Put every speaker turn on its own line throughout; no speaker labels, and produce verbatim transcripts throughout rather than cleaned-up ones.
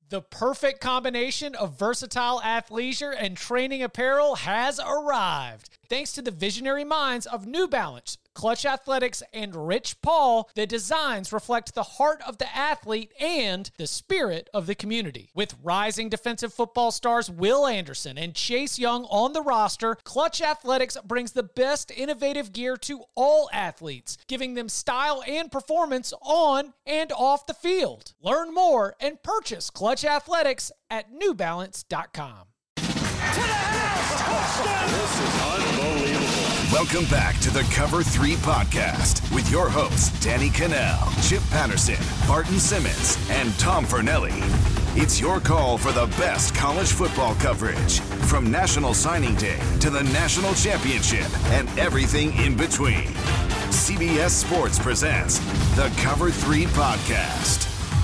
The perfect combination of versatile athleisure and training apparel has arrived. Thanks to the visionary minds of New Balance, Clutch Athletics, and Rich Paul, the designs reflect the heart of the athlete and the spirit of the community. With rising defensive football stars Will Anderson and Chase Young on the roster, Clutch Athletics brings the best innovative gear to all athletes, giving them style and performance on and off the field. Learn more and purchase Clutch Athletics at new balance dot com.
To the house! Touchdown!
This is unbelievable.
Welcome back to the Cover three Podcast with your hosts, Danny Cannell, Chip Patterson, Barton Simmons, and Tom Fornelli. It's your call for the best college football coverage, from National Signing Day to the National Championship and everything in between. C B S Sports presents the Cover three Podcast.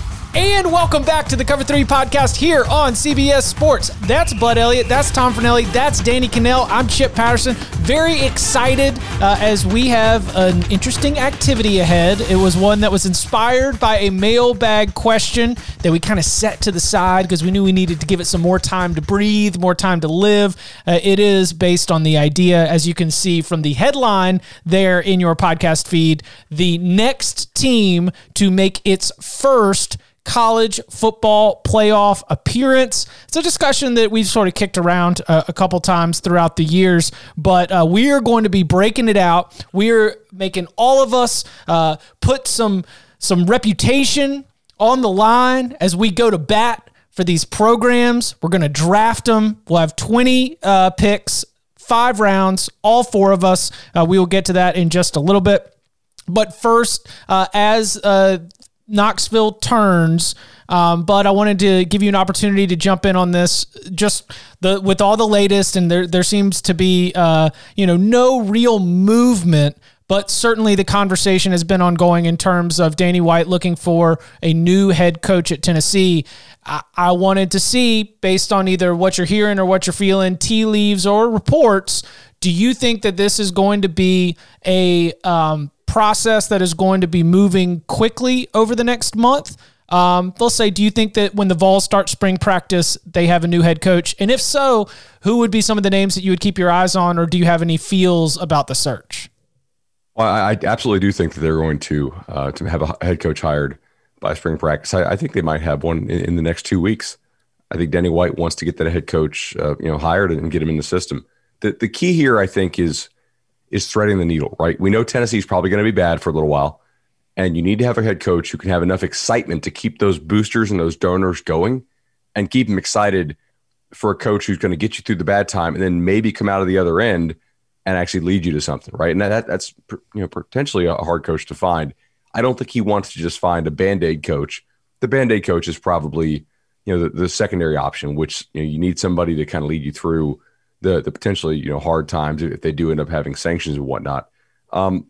And welcome back to the Cover three Podcast here on C B S Sports. That's Bud Elliott, that's Tom Fornelli, that's Danny Cannell, I'm Chip Patterson. Very excited uh, as we have an interesting activity ahead. It was one that was inspired by a mailbag question that we kind of set to the side because we knew we needed to give it some more time to breathe, more time to live. Uh, it is based on the idea, as you can see from the headline there in your podcast feed, the next team to make its first college football playoff appearance. It's a discussion that we've sort of kicked around uh, a couple times throughout the years, but uh, we are going to be breaking it out. We're making all of us uh, put some some reputation on the line as we go to bat for these programs. We're going to draft them. We'll have twenty uh, picks, five rounds, all four of us. Uh, we will get to that in just a little bit. But first, uh, as uh, Knoxville turns, um, but I wanted to give you an opportunity to jump in on this. Just the with all the latest, and there there seems to be uh, you know no real movement, but certainly the conversation has been ongoing in terms of Danny White looking for a new head coach at Tennessee. I, I wanted to see, based on either what you're hearing or what you're feeling, tea leaves or reports, do you think that this is going to be a um, process that is going to be moving quickly over the next month? Um, they'll say, do you think that when the Vols start spring practice, they have a new head coach? And if so, who would be some of the names that you would keep your eyes on, or do you have any feels about the search?
Well, I absolutely do think that they're going to uh, to have a head coach hired by spring practice. I, I think they might have one in, in the next two weeks. I think Danny White wants to get that head coach uh, you know, hired and get him in the system. The the key here, I think, is is threading the needle, right? We know Tennessee's probably going to be bad for a little while, and you need to have a head coach who can have enough excitement to keep those boosters and those donors going and keep them excited for a coach who's going to get you through the bad time and then maybe come out of the other end and actually lead you to something, right? And that that's you know potentially a hard coach to find. I don't think he wants to just find a Band-Aid coach. The Band-Aid coach is probably you know the, the secondary option, which you know, you need somebody to kind of lead you through the the potentially, you know, hard times if they do end up having sanctions and whatnot. Um,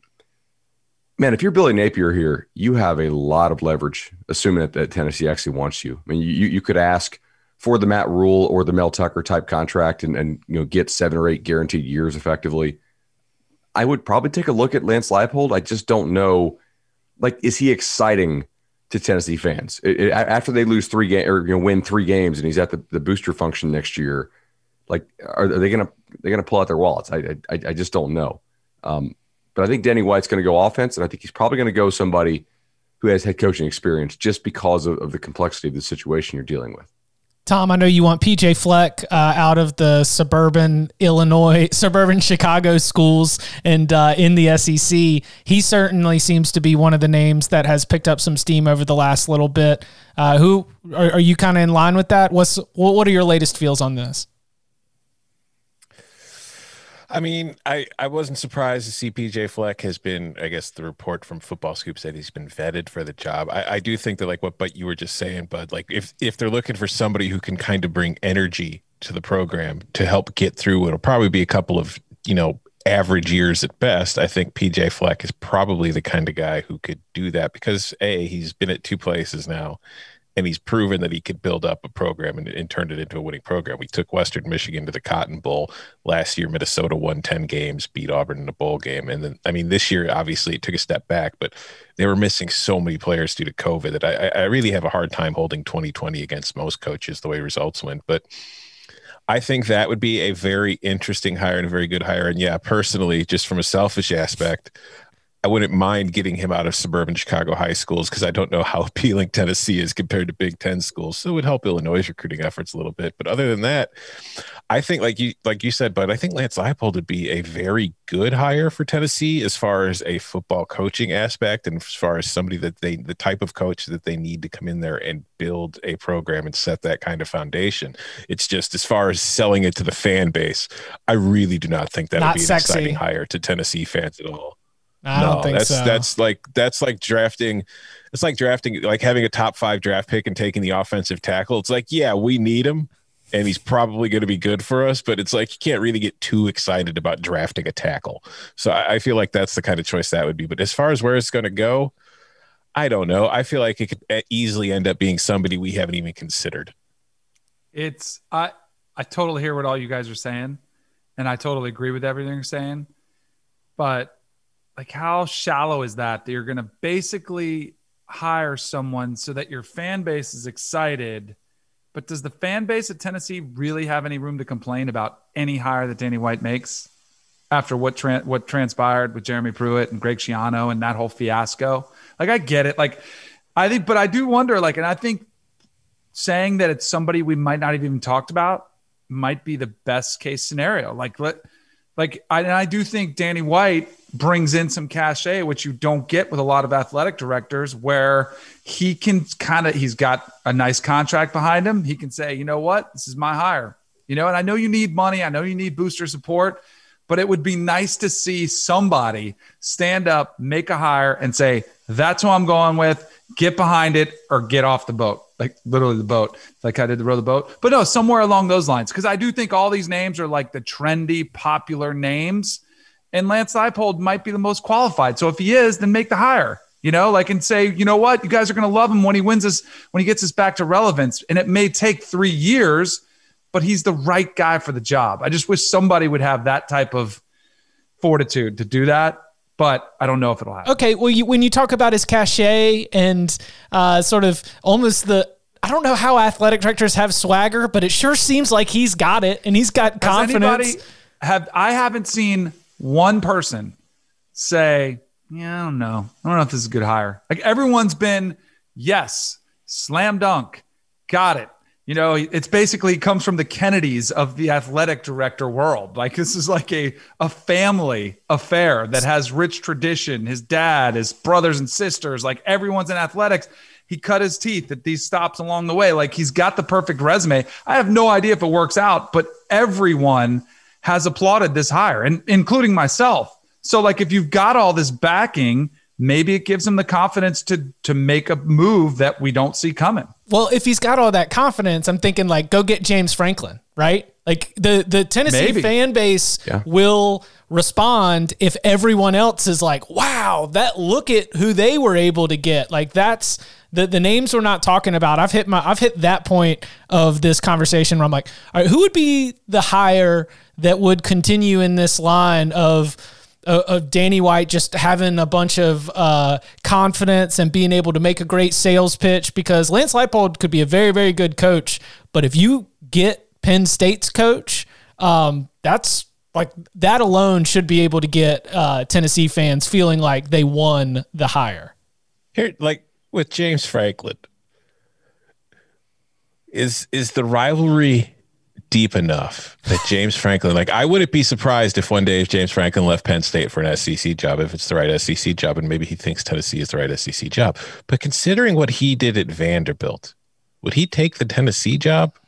man, if you're Billy Napier here, you have a lot of leverage, assuming that, that Tennessee actually wants you. I mean, you you could ask for the Matt Rule or the Mel Tucker type contract and, and you know get seven or eight guaranteed years effectively. I would probably take a look at Lance Leipold. I just don't know, like, is he exciting to Tennessee fans? It, it, after they lose three games or you know win three games and he's at the, the booster function next year, like, are, are they gonna they're gonna pull out their wallets? I I, I just don't know. Um, but I think Danny White's going to go offense, and I think he's probably going to go somebody who has head coaching experience, just because of, of the complexity of the situation you're dealing with.
Tom, I know you want P J Fleck uh, out of the suburban Illinois, suburban Chicago schools and uh, in the S E C. He certainly seems to be one of the names that has picked up some steam over the last little bit. Uh, who are, are you kind of in line with that? What's what are your latest feels on this?
I mean, I, I wasn't surprised to see P J Fleck has been, I guess the report from Football Scoop said he's been vetted for the job. I, I do think that, like what but you were just saying, Bud, like if, if they're looking for somebody who can kind of bring energy to the program to help get through, it'll probably be a couple of, you know, average years at best. I think P J Fleck is probably the kind of guy who could do that because A, he's been at two places now. and he's proven that he could build up a program and, and turn it into a winning program. We took Western Michigan to the Cotton Bowl last year. Minnesota won ten games, beat Auburn in a bowl game. And then, I mean, this year, obviously, it took a step back, but they were missing so many players due to COVID that I, I really have a hard time holding twenty twenty against most coaches the way results went. But I think that would be a very interesting hire and a very good hire. And yeah, personally, just from a selfish aspect, I wouldn't mind getting him out of suburban Chicago high schools because I don't know how appealing Tennessee is compared to Big Ten schools. So it would help Illinois' recruiting efforts a little bit. But other than that, I think like you like you said, but I think Lance Leipold would be a very good hire for Tennessee as far as a football coaching aspect and as far as somebody that they the type of coach that they need to come in there and build a program and set that kind of foundation. It's just as far as selling it to the fan base, I really do not think that would be an
sexy.
exciting hire to Tennessee fans at all.
I
no,
don't think
that's
so.
that's like that's like drafting. It's like drafting, like having a top five draft pick and taking the offensive tackle. It's like, yeah, we need him, and he's probably going to be good for us. But it's like you can't really get too excited about drafting a tackle. So I, I feel like that's the kind of choice that would be. But as far as where it's going to go, I don't know. I feel like it could easily end up being somebody we haven't even considered.
It's I I totally hear what all you guys are saying, and I totally agree with everything you're saying, but. Like, how shallow is that? That you're going to basically hire someone so that your fan base is excited, but does the fan base at Tennessee really have any room to complain about any hire that Danny White makes after what tra- what transpired with Jeremy Pruitt and Greg Schiano and that whole fiasco? Like, I get it. Like, I think, but I do wonder, like, and I think saying that it's somebody we might not have even talked about might be the best case scenario. Like, let, like, I, and I do think Danny White brings in some cachet, which you don't get with a lot of athletic directors, where he can kind of, he's got a nice contract behind him. He can say, you know what, this is my hire, you know, and I know you need money. I know you need booster support, but it would be nice to see somebody stand up, make a hire and say, that's who I'm going with, get behind it or get off the boat. Like literally the boat, like I did to row the boat, but no, somewhere along those lines. Cause I do think all these names are like the trendy, popular names. And Lance Leipold might be the most qualified. So if he is, then make the hire, you know, like, and say, you know what, you guys are going to love him when he wins this, when he gets us back to relevance. And it may take three years, but he's the right guy for the job. I just wish somebody would have that type of fortitude to do that, but I don't know if it'll happen.
Okay. Well, you, when you talk about his cachet and uh, sort of almost the, I don't know how athletic directors have swagger, but it sure seems like he's got it and he's got confidence.
Anybody have, I haven't seen one person say, yeah, I don't know. I don't know if this is a good hire. Like everyone's been, yes, slam dunk, got it. You know, it's basically comes from the Kennedys of the athletic director world. Like this is like a, a family affair that has rich tradition. His dad, his brothers and sisters, like everyone's in athletics. He cut his teeth at these stops along the way. Like he's got the perfect resume. I have no idea if it works out, but everyone has applauded this hire, and including myself. So like, if you've got all this backing, maybe it gives him the confidence to, to make a move that we don't see coming.
Well, if he's got all that confidence, I'm thinking like, go get James Franklin, right? Like the, the Tennessee
maybe.
fan base
Yeah.
will respond if everyone else is like, wow, that look at who they were able to get. Like that's the, the names we're not talking about. I've hit my, I've hit that point of this conversation where I'm like, all right, who would be the hire that would continue in this line of, of Danny White just having a bunch of uh, confidence and being able to make a great sales pitch? Because Lance Leipold could be a very, very good coach, but if you get Penn State's coach, um, that's like that alone should be able to get uh, Tennessee fans feeling like they won the hire.
Here, like with James Franklin, is is the rivalry deep enough that James Franklin, like I wouldn't be surprised if one day if James Franklin left Penn State for an S E C job, if it's the right S E C job, and maybe he thinks Tennessee is the right S E C job. But considering what he did at Vanderbilt, would he take the Tennessee job?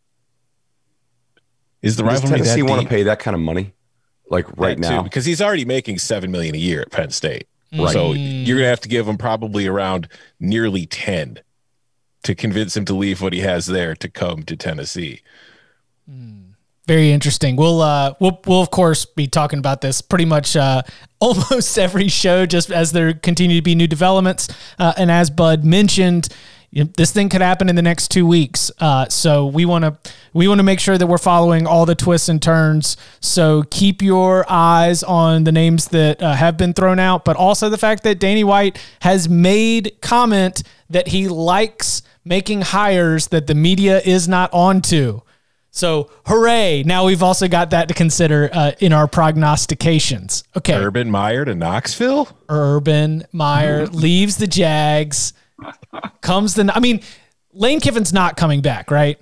Is the
Does
rivalry
Tennessee
that
want to
deep?
pay that kind of money, like right
That too,
now?
because he's already making seven million a year at Penn State.
Right.
So you're gonna have to give him probably around nearly ten to convince him to leave what he has there to come to Tennessee.
Very interesting. We'll, uh, we'll, we'll of course be talking about this pretty much, uh, almost every show, just as there continue to be new developments. Uh, and as Bud mentioned, you know, this thing could happen in the next two weeks. Uh, so we want to we want to make sure that we're following all the twists and turns. So keep your eyes on the names that uh, have been thrown out, but also the fact that Danny White has made comment that he likes making hires that the media is not onto. So hooray. Now we've also got that to consider uh, in our prognostications. Okay.
Urban Meyer to Knoxville.
Urban Meyer leaves the Jags, comes the, I mean, Lane Kiffin's not coming back, right?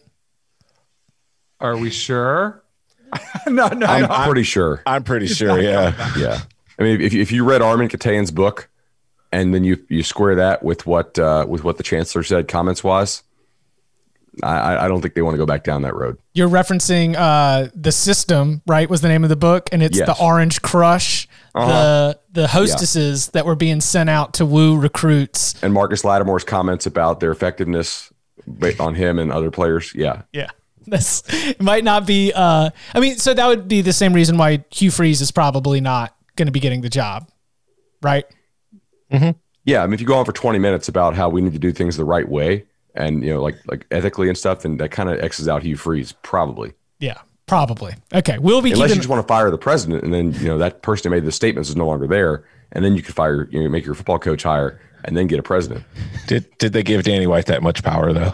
Are we sure? no, no,
I'm
no.
pretty sure.
I'm pretty sure. Yeah.
Yeah. I mean, if you, if you read Armin Katayan's book and then you, you square that with what, uh, with what the chancellor said comments wise, I, I don't think they want to go back down that road.
You're referencing uh, The System, right, was the name of the book, and it's
Yes.
the Orange Crush,
Uh-huh.
the the hostesses that were being sent out to woo recruits.
And Marcus Lattimore's comments about their effectiveness ba- on him and other players. Yeah.
Yeah. This it might not be, uh, I mean, so that would be the same reason why Hugh Freeze is probably not going to be getting the job, right?
Mm-hmm. Yeah. I mean, if you go on for twenty minutes about how we need to do things the right way, and, you know, like like ethically and stuff, then that kind of X's out Hugh Freeze, probably.
Yeah, probably. Okay, we'll be
Unless
keeping...
you just want to fire the president, and then, you know, that person who made the statements is no longer there, and then you could fire, you know, make your football coach hire, and then get a president.
Did did they give Danny White that much power though?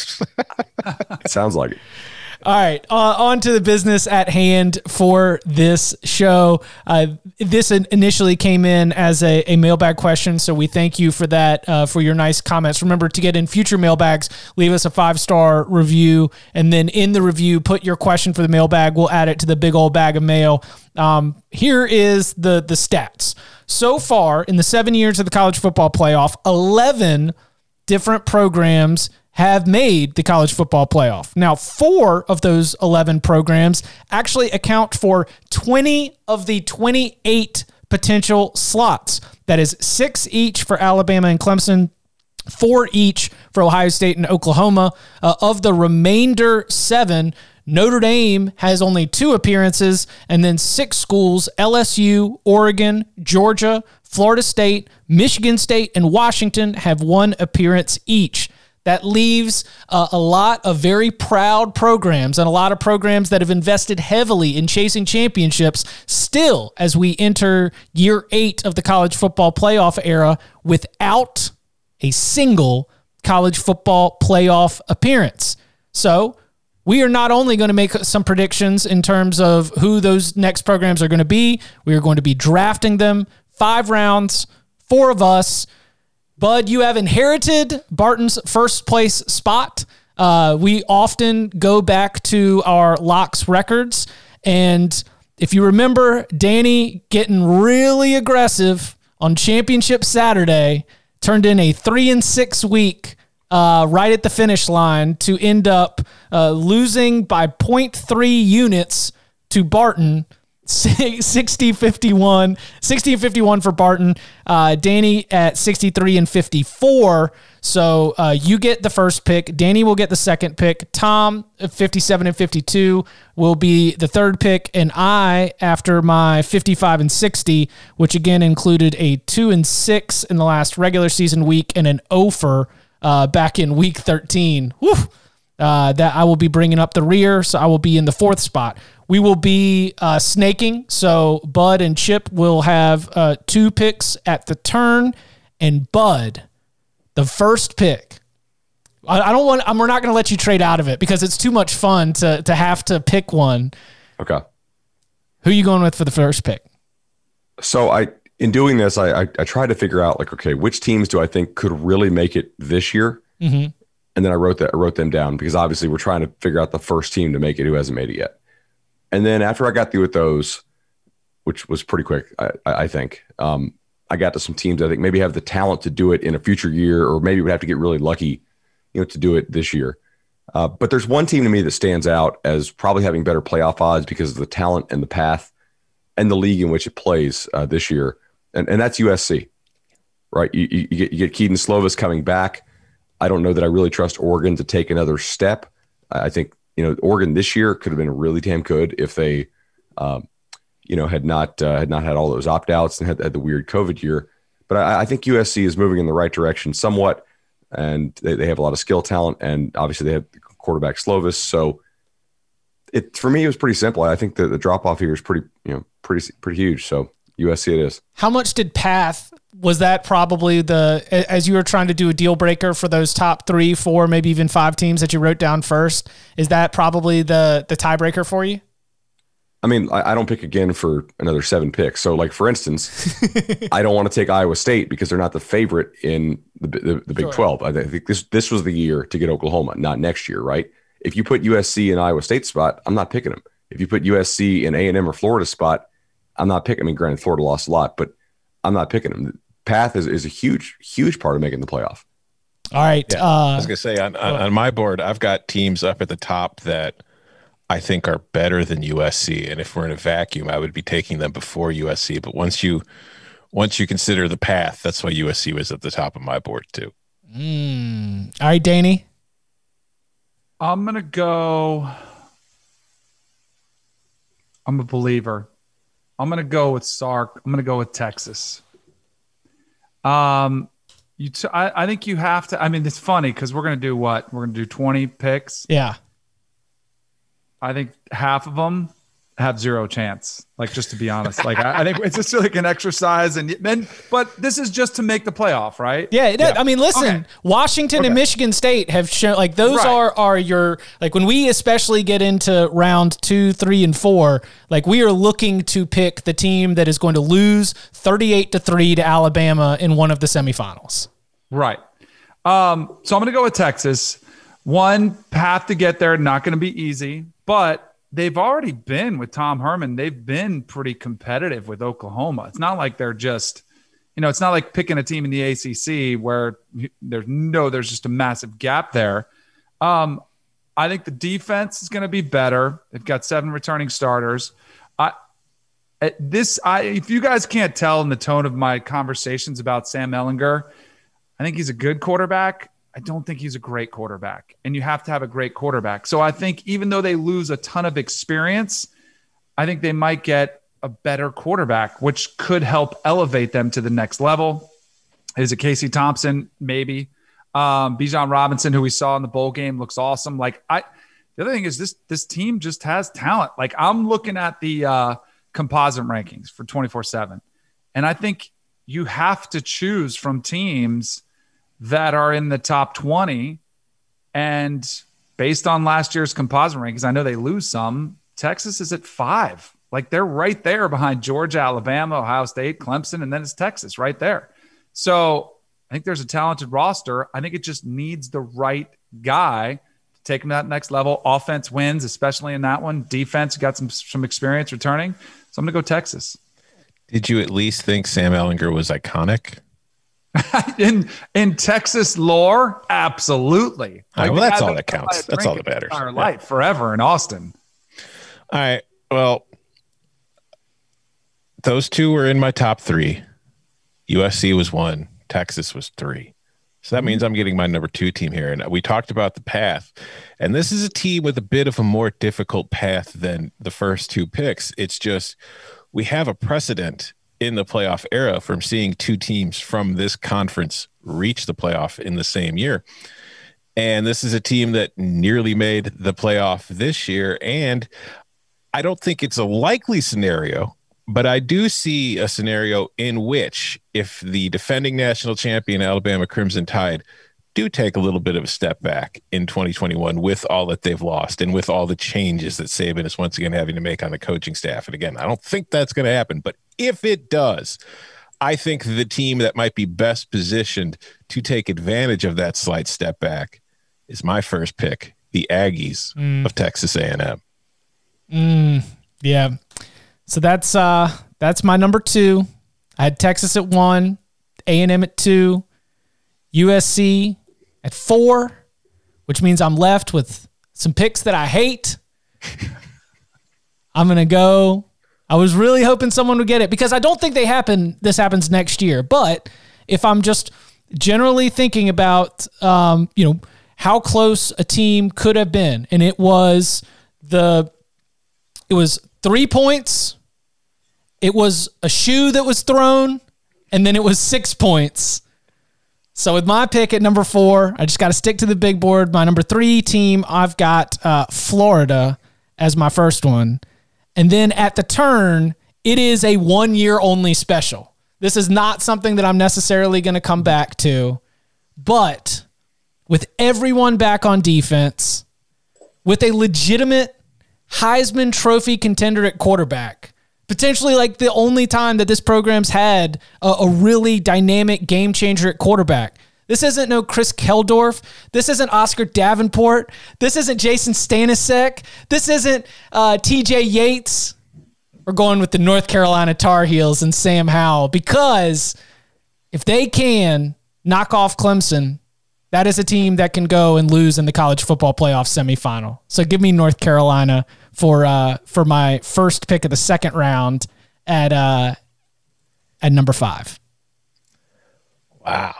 It sounds like it.
All right, uh, on to the business at hand for this show. Uh, this initially came in as a, a mailbag question, so we thank you for that, uh, for your nice comments. Remember to get in future mailbags, leave us a five-star review, and then in the review, put your question for the mailbag. We'll add it to the big old bag of mail. Um, here is the, the stats. So far, in the seven years of the college football playoff, eleven different programs have made the college football playoff. Now, four of those eleven programs actually account for twenty of the twenty-eight potential slots. That is six each for Alabama and Clemson, four each for Ohio State and Oklahoma. Uh, of the remainder seven, Notre Dame has only two appearances, and then six schools, L S U, Oregon, Georgia, Florida State, Michigan State, and Washington have one appearance each. That leaves uh, a lot of very proud programs and a lot of programs that have invested heavily in chasing championships still as we enter year eight of the college football playoff era without a single college football playoff appearance. So we are not only going to make some predictions in terms of who those next programs are going to be, we are going to be drafting them five rounds, four of us. Bud, you have inherited Barton's first place spot. Uh, we often go back to our locks records. And if you remember Danny getting really aggressive on Championship Saturday, turned in a three and six week uh, right at the finish line to end up uh, losing by zero point three units to Barton. sixty fifty-one, sixty and fifty-one for Barton. Uh, Danny at sixty-three and fifty-four. So uh, you get the first pick. Danny will get the second pick. Tom at fifty-seven and fifty-two will be the third pick, and I, after my fifty-five and sixty, which again included a two and six in the last regular season week and an oh-fer uh, back in week thirteen. Whew. Uh, that I will be bringing up the rear, so I will be in the fourth spot. We will be uh, snaking, so Bud and Chip will have uh, two picks at the turn, and Bud, the first pick. I, I don't want. I'm, we're not going to let you trade out of it because it's too much fun to to have to pick one.
Okay.
Who are you going with for the first pick?
So I, in doing this, I I, I tried to figure out like, okay, which teams do I think could really make it this year?
Mm-hmm.
And then I wrote that I wrote them down because obviously we're trying to figure out the first team to make it who hasn't made it yet. And then after I got through with those, which was pretty quick, I, I think, um, I got to some teams I think maybe have the talent to do it in a future year, or maybe would have to get really lucky, you know, to do it this year. Uh, but there's one team to me that stands out as probably having better playoff odds because of the talent and the path and the league in which it plays uh, this year, and and that's U S C, right? You, you, you get you get Keaton Slovis coming back. I don't know that I really trust Oregon to take another step. I think, you know, Oregon this year could have been really damn good if they, um, you know, had not uh, had not had all those opt outs and had, had the weird COVID year. But I, I think U S C is moving in the right direction somewhat. and they, they have a lot of skill talent, and obviously they have quarterback Slovis. So it for me, it was pretty simple. I think the, the drop off here is pretty, you know, pretty pretty huge. So U S C it is.
How much did Path, was that probably the, as you were trying to do a deal breaker for those top three, four, maybe even five teams that you wrote down first, is that probably the the tiebreaker for you?
I mean, I, I don't pick again for another seven picks. So, like, for instance, I don't want to take Iowa State because they're not the favorite in the, the, the Big
Sure.
twelve. I think this this was the year to get Oklahoma, not next year, right? If you put U S C in Iowa State spot, I'm not picking them. If you put U S C in A and M or Florida spot, I'm not picking. I mean, granted, Florida lost a lot, but I'm not picking them. Path is, is a huge, huge part of making the playoff.
All right.
Yeah,
uh,
I was gonna say on, on on my board, I've got teams up at the top that I think are better than U S C, and if we're in a vacuum, I would be taking them before U S C. But once you once you consider the path, that's why U S C was at the top of my board too.
mm, all right, Danny.
I'm going to go. I'm a believer. I'm going to go with Sark. I'm going to go with Texas. Um, you. T- I, I think you have to. I mean, it's funny because we're going to do what? We're going to do twenty picks.
Yeah.
I think half of them have zero chance. Like, just to be honest, like I, I think it's just like an exercise, and then, but this is just to make the playoff, right?
Yeah, it, I mean, listen,
Okay.
Washington
Okay.
and Michigan State have shown, like, those
Right.
are are your, like, when we especially get into round two, three, and four, like, we are looking to pick the team that is going to lose thirty-eight to three to Alabama in one of the semifinals.
Right. Um, so I'm going to go with Texas. One path to get there, not going to be easy, but they've already been with Tom Herman. They've been pretty competitive with Oklahoma. It's not like they're just, you know, it's not like picking a team in the A C C where there's no, there's just a massive gap there. Um, I think the defense is going to be better. They've got seven returning starters. I, at this, I, if you guys can't tell in the tone of my conversations about Sam Ehlinger, I think he's a good quarterback. I don't think he's a great quarterback, and you have to have a great quarterback. So I think even though they lose a ton of experience, I think they might get a better quarterback, which could help elevate them to the next level. Is it Casey Thompson? Maybe. Um, Bijan Robinson, who we saw in the bowl game, looks awesome. Like I, the other thing is this, this team just has talent. Like I'm looking at the uh, composite rankings for twenty-four seven, and I think you have to choose from teams that are in the top twenty. And based on last year's composite rankings, I know they lose some. Texas is at five. Like they're right there behind Georgia, Alabama, Ohio State, Clemson, and then it's Texas right there. So I think there's a talented roster. I think it just needs the right guy to take them to that next level. Offense wins, especially in that one. Defense got some, some experience returning. So I'm going to go Texas.
Did you at least think Sam Ehlinger was iconic?
in in Texas lore, absolutely.
All right, well,
the
that's
guy
all that
buy a
counts. That's
drink
all that
his
matters.
Entire
Yeah.
life, forever in Austin.
All right. Well, those two were in my top three. U S C was one. Texas was three. So that means I'm getting my number two team here. And we talked about the path. And this is a team with a bit of a more difficult path than the first two picks. It's just we have a precedent in the playoff era from seeing two teams from this conference reach the playoff in the same year. And this is a team that nearly made the playoff this year. And I don't think it's a likely scenario, but I do see a scenario in which if the defending national champion Alabama Crimson Tide do take a little bit of a step back in twenty twenty-one with all that they've lost and with all the changes that Saban is once again having to make on the coaching staff. And again, I don't think that's going to happen, but if it does, I think the team that might be best positioned to take advantage of that slight step back is my first pick, the Aggies
Mm.
of Texas A and M.
Mm, yeah. So that's uh that's my number two. I had Texas at one, A and M at two, U S C at four, which means I'm left with some picks that I hate. I'm gonna go. I was really hoping someone would get it because I don't think they happen. This happens next year. But if I'm just generally thinking about, um, you know, how close a team could have been, and it was the, it was three points. It was a shoe that was thrown, and then it was six points. So with my pick at number four, I just got to stick to the big board. My number three team, I've got uh, Florida as my first one. And then at the turn, it is a one-year only special. This is not something that I'm necessarily going to come back to. But with everyone back on defense, with a legitimate Heisman Trophy contender at quarterback, potentially like the only time that this program's had a, a really dynamic game changer at quarterback. This isn't no Chris Keldorf. This isn't Oscar Davenport. This isn't Jason Stanisek. This isn't uh, T J Yates. We're going with the North Carolina Tar Heels and Sam Howell, because if they can knock off Clemson, that is a team that can go and lose in the college football playoff semifinal. So give me North Carolina for uh, for my first pick of the second round at uh, at number five.
Wow.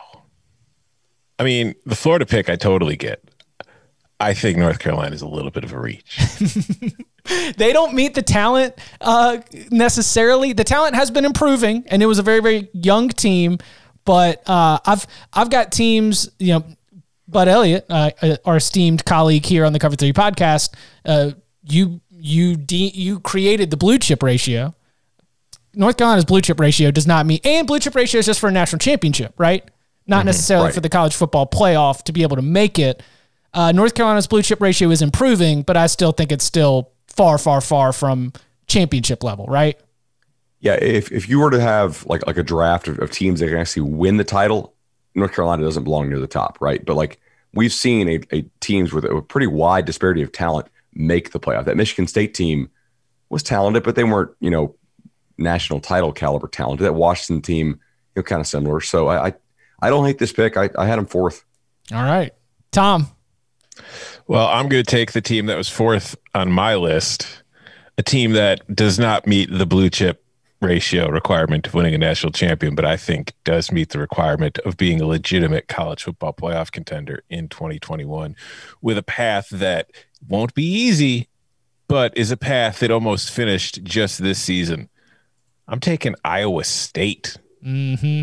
I mean, the Florida pick I totally get. I think North Carolina is a little bit of a reach.
They don't meet the talent uh, necessarily. The talent has been improving, and it was a very, very young team. But uh, I've I've got teams, you know, Bud Elliott, uh, our esteemed colleague here on the Cover Three podcast, uh, you you de- you created the blue chip ratio. North Carolina's blue chip ratio does not mean, and blue chip ratio is just for a national championship, right? Not mm-hmm, necessarily right. for the college football playoff to be able to make it. Uh, North Carolina's blue chip ratio is improving, but I still think it's still far, far, far from championship level, right?
Yeah, if if you were to have like like a draft of, of teams that can actually win the title, North Carolina doesn't belong near the top, right? But like we've seen a, a teams with a pretty wide disparity of talent make the playoff. That Michigan State team was talented, but they weren't, you know, national title caliber talented. That Washington team, you know, kind of similar. So I I, I don't hate this pick. I, I had him fourth.
All right, Tom.
Well, I'm going to take the team that was fourth on my list, a team that does not meet the blue chip ratio requirement of winning a national champion, but I think does meet the requirement of being a legitimate college football playoff contender in twenty twenty-one, with a path that won't be easy, but is a path that almost finished just this season. I'm taking Iowa State.
Mm-hmm.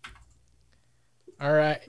All right.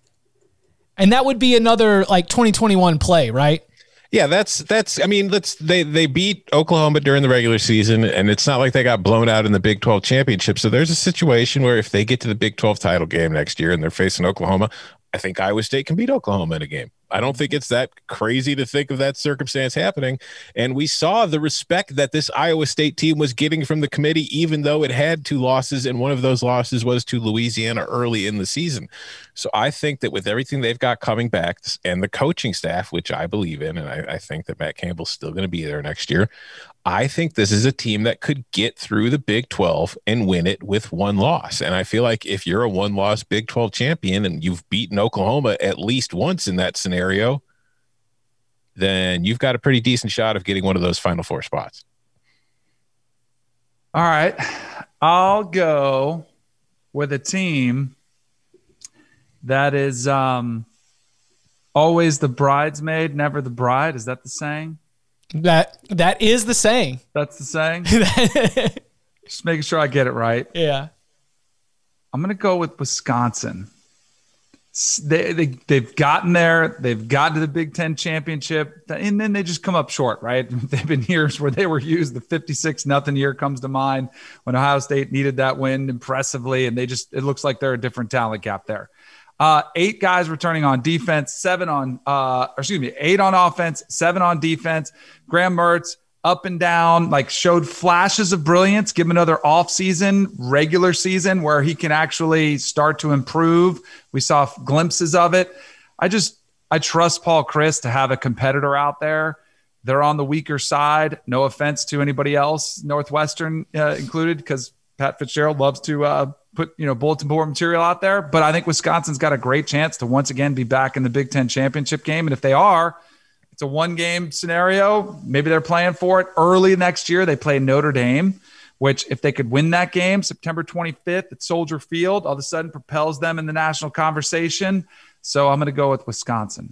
And that would be another like twenty twenty-one play, right?
Yeah, that's that's. I mean, let's they they beat Oklahoma during the regular season, and it's not like they got blown out in the Big twelve championship. So there's a situation where if they get to the Big twelve title game next year and they're facing Oklahoma, I think Iowa State can beat Oklahoma in a game. I don't think it's that crazy to think of that circumstance happening. And we saw the respect that this Iowa State team was getting from the committee, even though it had two losses, and one of those losses was to Louisiana early in the season. So I think that with everything they've got coming back and the coaching staff, which I believe in, and I, I think that Matt Campbell's still going to be there next year, I think this is a team that could get through the Big twelve and win it with one loss. And I feel like if you're a one-loss Big twelve champion and you've beaten Oklahoma at least once in that scenario, then you've got a pretty decent shot of getting one of those Final Four spots.
All right. I'll go with a team that is um, always the bridesmaid, never the bride. Is that the saying?
That that is the saying.
That's the saying. Just making sure I get it right.
Yeah.
I'm going to go with Wisconsin. They, they, they've gotten there. They've gotten to the Big Ten championship, and then they just come up short, right? They've been years where they were used. The fifty-six nothing year comes to mind when Ohio State needed that win impressively, and they just, it looks like they're a different talent gap there. Uh, eight guys returning on defense, seven on, uh, or excuse me, eight on offense, seven on defense. Graham Mertz, up and down, like showed flashes of brilliance. Give him another off-season, regular season where he can actually start to improve. We saw glimpses of it. I just, I trust Paul Chryst to have a competitor out there. They're on the weaker side. No offense to anybody else, Northwestern uh, included, because Pat Fitzgerald loves to uh, put, you know, bulletin board material out there. But I think Wisconsin's got a great chance to once again be back in the Big Ten championship game. And if they are, it's a one-game scenario. Maybe they're playing for it early next year. They play Notre Dame, which if they could win that game, September twenty-fifth at Soldier Field, all of a sudden propels them in the national conversation. So I'm going to go with Wisconsin.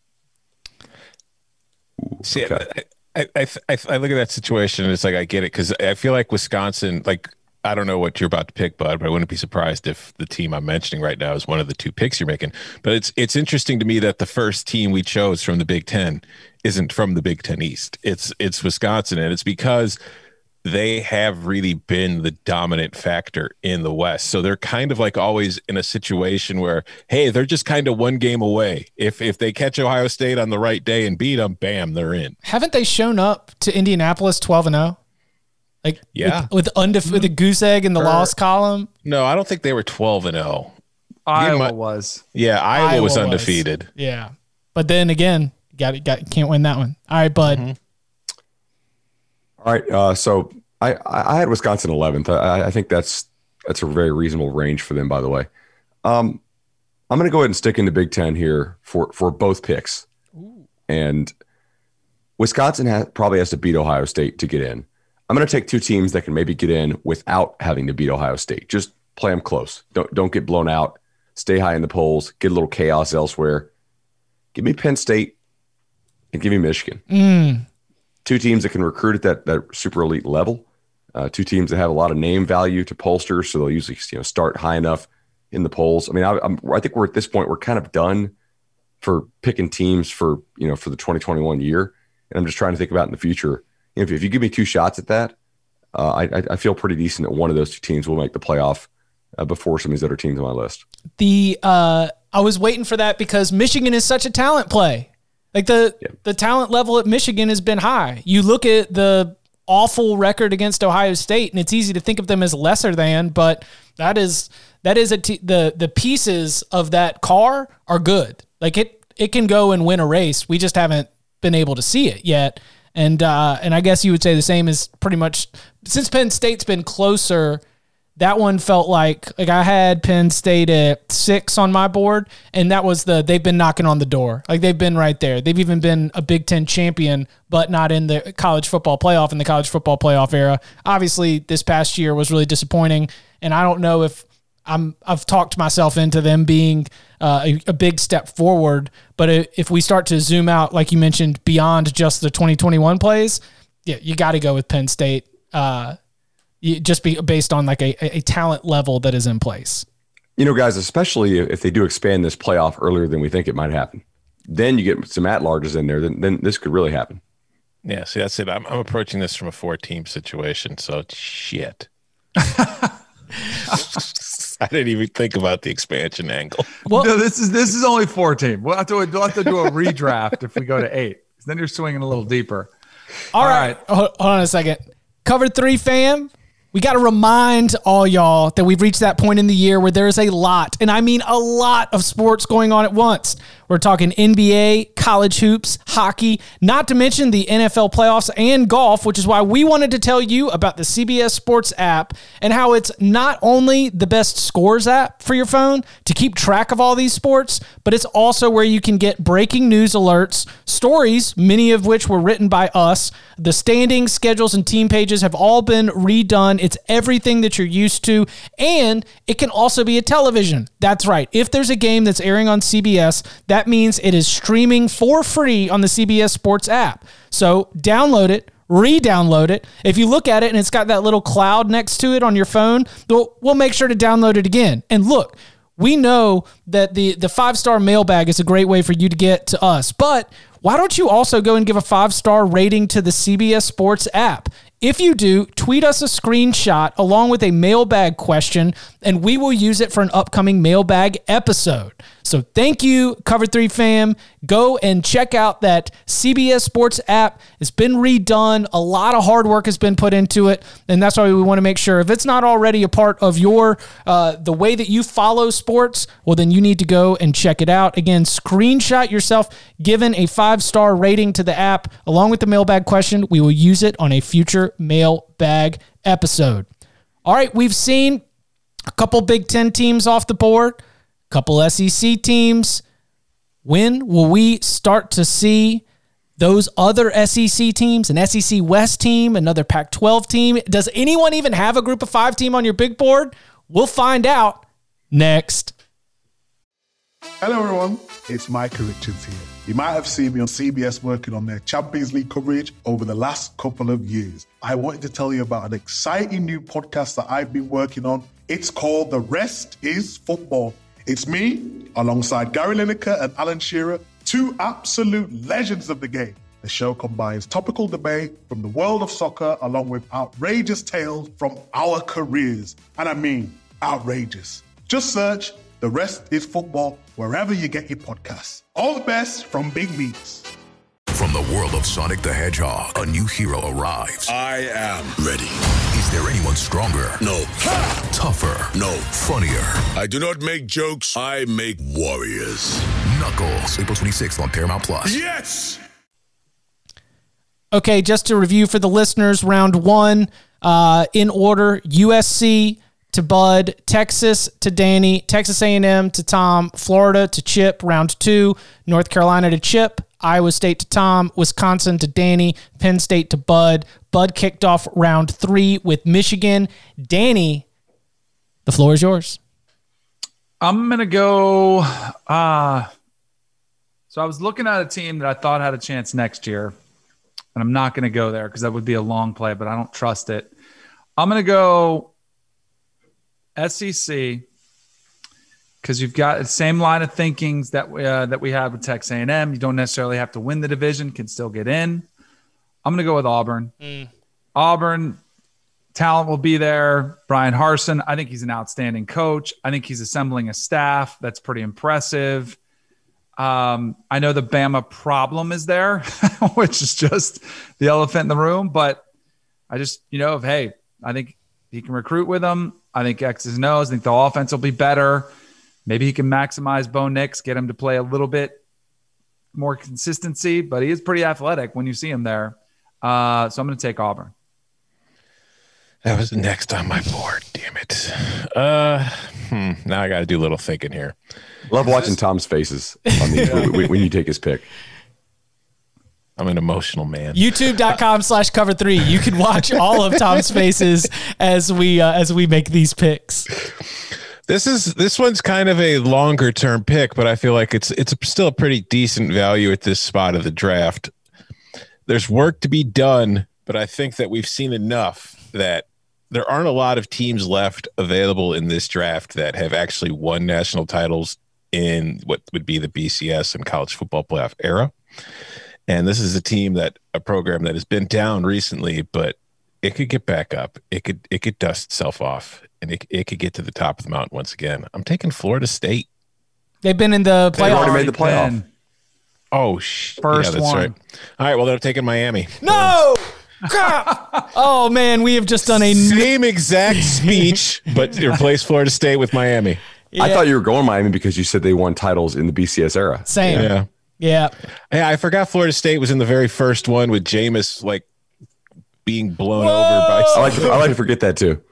See, okay. I, I, I, I look at that situation and it's like, I get it. Cause I feel like Wisconsin, like I don't know what you're about to pick, Bud, but I wouldn't be surprised if the team I'm mentioning right now is one of the two picks you're making. But it's it's interesting to me that the first team we chose from the Big Ten isn't from the Big Ten East. It's it's Wisconsin, and it's because they have really been the dominant factor in the West. So they're kind of like always in a situation where, hey, they're just kind of one game away. If if they catch Ohio State on the right day and beat them, bam, they're in.
Haven't they shown up to Indianapolis twelve and oh? Like,
yeah,
with, with, undef- with a goose egg in the
or,
loss column?
No, I don't think they were twelve and oh.
Iowa
my,
was.
Yeah, Iowa,
Iowa
was undefeated.
Was. Yeah. But then again, got it, got can't win that one. All right, Bud.
Mm-hmm.
All right, uh, so I, I had Wisconsin eleventh. I, I think that's that's a very reasonable range for them, by the way. Um, I'm going to go ahead and stick in the Big Ten here for, for both picks. Ooh. And Wisconsin has, probably has to beat Ohio State to get in. I'm going to take two teams that can maybe get in without having to beat Ohio State. Just play them close. Don't don't get blown out. Stay high in the polls. Get a little chaos elsewhere. Give me Penn State and give me Michigan.
Mm.
Two teams that can recruit at that, that super elite level. Uh, two teams that have a lot of name value to pollsters, so they'll usually you know start high enough in the polls. I mean, I, I'm, I think we're at this point we're kind of done for picking teams for you know for the twenty twenty-one year, and I'm just trying to think about in the future. If, if you give me two shots at that, uh, I, I feel pretty decent that one of those two teams will make the playoff uh, before some of these other teams on my list.
The uh, I was waiting for that because Michigan is such a talent play. Like the yeah. the talent level at Michigan has been high. You look at the awful record against Ohio State, and it's easy to think of them as lesser than, but that is that is a t- the the pieces of that car are good. Like it it can go and win a race. We just haven't been able to see it yet. And uh, and I guess you would say the same is pretty much since Penn State's been closer. That one felt like like I had Penn State at six on my board, and that was the they've been knocking on the door. Like they've been right there. They've even been a Big Ten champion, but not in the college football playoff in the college football playoff era. Obviously, this past year was really disappointing, and I don't know if I'm I've talked myself into them being uh, a, a big step forward. But if we start to zoom out, like you mentioned, beyond just the twenty twenty-one plays, yeah, you got to go with Penn State. Uh, You just be based on like a, a talent level that is in place.
You know, guys, especially if they do expand this playoff earlier than we think it might happen, then you get some at-larges in there, then, then this could really happen.
Yeah, see, that's it. I'm, I'm approaching this from a four-team situation, so shit. I didn't even think about the expansion angle.
Well, no, this is this is only four team. We'll have to we'll have to do a redraft if we go to eight. Then you're swinging a little deeper.
All, all right. right, hold on a second. Cover three, fam. We got to remind all y'all that we've reached that point in the year where there is a lot, and I mean a lot of sports going on at once. We're talking N B A, college hoops, hockey, not to mention the N F L playoffs and golf, which is why we wanted to tell you about the C B S Sports app and how it's not only the best scores app for your phone to keep track of all these sports, but it's also where you can get breaking news alerts, stories, many of which were written by us. The standings, schedules, and team pages have all been redone. It's everything that you're used to, and it can also be a television. That's right. If there's a game that's airing on C B S, that means it is streaming for free on the C B S Sports app. So download it, re-download it. If you look at it and it's got that little cloud next to it on your phone, we'll make sure to download it again. And look, we know that the, the five-star mailbag is a great way for you to get to us, but why don't you also go and give a five-star rating to the C B S Sports app? If you do, tweet us a screenshot along with a mailbag question, and we will use it for an upcoming mailbag episode. So thank you, Cover three fam. Go and check out that C B S Sports app. It's been redone. A lot of hard work has been put into it, and that's why we want to make sure if it's not already a part of your uh, the way that you follow sports, well, then you need to go and check it out. Again, screenshot yourself given a five-star rating to the app along with the mailbag question. We will use it on a future mailbag episode. All right, we've seen a couple Big Ten teams off the board, a couple S E C teams. When will we start to see those other S E C teams, an S E C West team, another Pac twelve team? Does anyone even have a group of five team on your big board? We'll find out next.
Hello, everyone. It's Michael Richards here. You might have seen me on C B S working on their Champions League coverage over the last couple of years. I wanted to tell you about an exciting new podcast that I've been working on. It's called The Rest is Football. It's me, alongside Gary Lineker and Alan Shearer, two absolute legends of the game. The show combines topical debate from the world of soccer along with outrageous tales from our careers. And I mean, outrageous. Just search The Rest is Football wherever you get your podcasts. All the best from Big Meats.
From the world of Sonic the Hedgehog, a new hero arrives.
I am ready.
Is there anyone stronger?
No.
Ha! Tougher?
No.
Funnier?
I do not make jokes, I make warriors.
Knuckles, April twenty-sixth on Paramount Plus.
Yes!
Okay, just to review for the listeners, round one, uh, in order, U S C to Bud, Texas to Danny, Texas A and M to Tom, Florida to Chip, round two, North Carolina to Chip, Iowa State to Tom, Wisconsin to Danny, Penn State to Bud. Bud kicked off round three with Michigan. Danny, the floor is yours.
I'm going to go. Uh, so I was looking at a team that I thought had a chance next year, and I'm not going to go there because that would be a long play, but I don't trust it. I'm going to go S E C because you've got the same line of thinkings that we, uh, that we had with Texas A and M. You don't necessarily have to win the division, can still get in. I'm going to go with Auburn. Mm. Auburn, talent will be there. Brian Harsin, I think he's an outstanding coach. I think he's assembling a staff that's pretty impressive. Um, I know the Bama problem is there, which is just the elephant in the room. But I just, you know, if, hey, I think he can recruit with them. I think X's and O's. I think the offense will be better. Maybe he can maximize Bo Nix, get him to play a little bit more consistency. But he is pretty athletic when you see him there. Uh, so I'm going to take Auburn.
That was next on my board. Damn it. Uh, hmm, now I got to do a little thinking here.
Love watching Tom's faces on these when, when you take his pick.
I'm an emotional man.
YouTube.com slash cover three. You can watch all of Tom's faces as we uh, as we make these picks.
This is this one's kind of a longer term pick, but I feel like it's it's still a pretty decent value at this spot of the draft. There's work to be done, but I think that we've seen enough that there aren't a lot of teams left available in this draft that have actually won national titles in what would be the B C S and college football playoff era. And this is a team that a program that has been down recently, but it could get back up. It could it could dust itself off, and it it could get to the top of the mountain once again. I'm taking Florida State.
They've been in the playoff.
They've already made the playoff.
Been.
Oh, sh-
first
yeah, that's
one.
Right. All right, well, they're taking Miami.
No! Crap! Oh, man, we have just done a...
Same exact speech, but replace Florida State with Miami.
Yeah.
I thought you were going Miami because you said they won titles in the B C S era.
Same.
Yeah.
Yeah.
Yeah, I forgot Florida State was in the very first one with Jameis, like, being blown
Whoa!
over by...
I like, to, I like to forget that, too.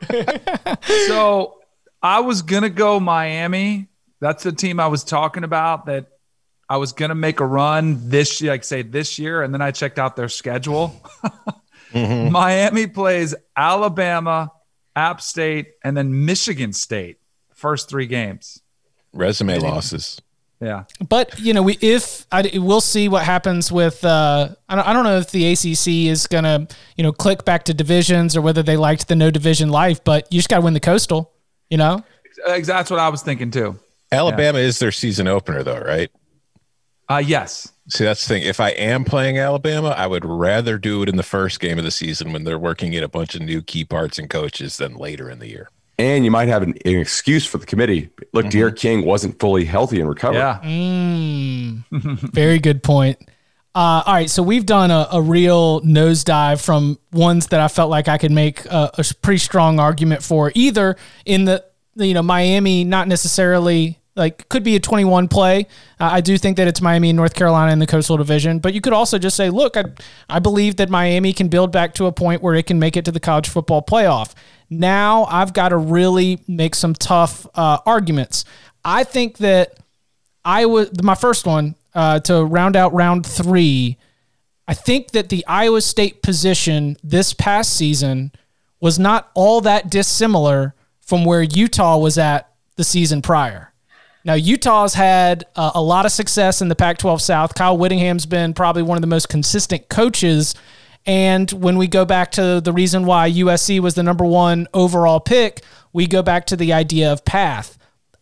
So I was going to go Miami. That's the team I was talking about that I was going to make a run this year, like say this year, and then I checked out their schedule. mm-hmm. Miami plays Alabama, App State, and then Michigan State. First three games.
Resume losses.
Yeah.
But, you know, we if I, we'll see what happens with uh, – I don't, I don't know if the A C C is going to, you know, click back to divisions or whether they liked the no division life, but you just got to win the Coastal, you know?
That's what I was thinking too.
Alabama yeah. is their season opener, though, right?
Uh, yes.
See, that's the thing. If I am playing Alabama, I would rather do it in the first game of the season when they're working in a bunch of new key parts and coaches than later in the year.
And you might have an, an excuse for the committee. Look, mm-hmm. De'Aaron King wasn't fully healthy and recovered.
Yeah.
Mm, very good point. Uh, all right, so we've done a, a real nosedive from ones that I felt like I could make a, a pretty strong argument for, either in the, you know, Miami, not necessarily – like could be a twenty-one play. Uh, I do think that it's Miami and North Carolina in the Coastal Division, but you could also just say, look, I, I believe that Miami can build back to a point where it can make it to the college football playoff. Now I've got to really make some tough uh, arguments. I think that Iowa, my first one uh, to round out round three, I think that the Iowa State position this past season was not all that dissimilar from where Utah was at the season prior. Now, Utah's had uh, a lot of success in the Pac twelve South. Kyle Whittingham's been probably one of the most consistent coaches. And when we go back to the reason why U S C was the number one overall pick, we go back to the idea of path.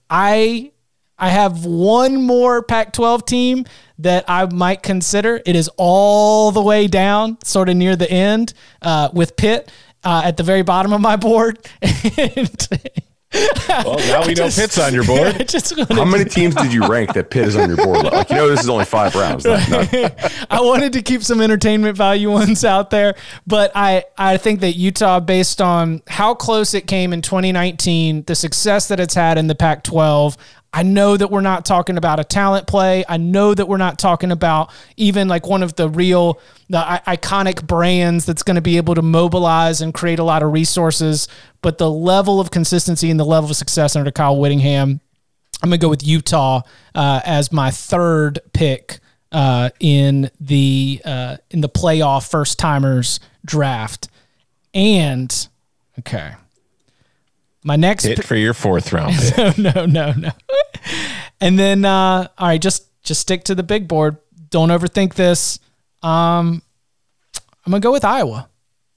I I have one more Pac twelve team that I might consider. It is all the way down, sort of near the end, uh, with Pitt uh, at the very bottom of my board. and,
Well, now we know
just,
Pitt's on your board.
How many teams did you rank that Pitt is on your board? Like, you know, this is only five rounds. Not, not.
I wanted to keep some entertainment value ones out there, but I, I think that Utah, based on how close it came in twenty nineteen, the success that it's had in the Pac twelve, I know that we're not talking about a talent play. I know that we're not talking about even like one of the real, the I- iconic brands that's going to be able to mobilize and create a lot of resources. But the level of consistency and the level of success under Kyle Whittingham, I'm going to go with Utah uh, as my third pick uh, in the uh, in the playoff first timers draft. And okay. My next
hit for your fourth round
pick. no, no, no, no. And then, uh, all right, just just stick to the big board. Don't overthink this. Um, I'm gonna go with Iowa.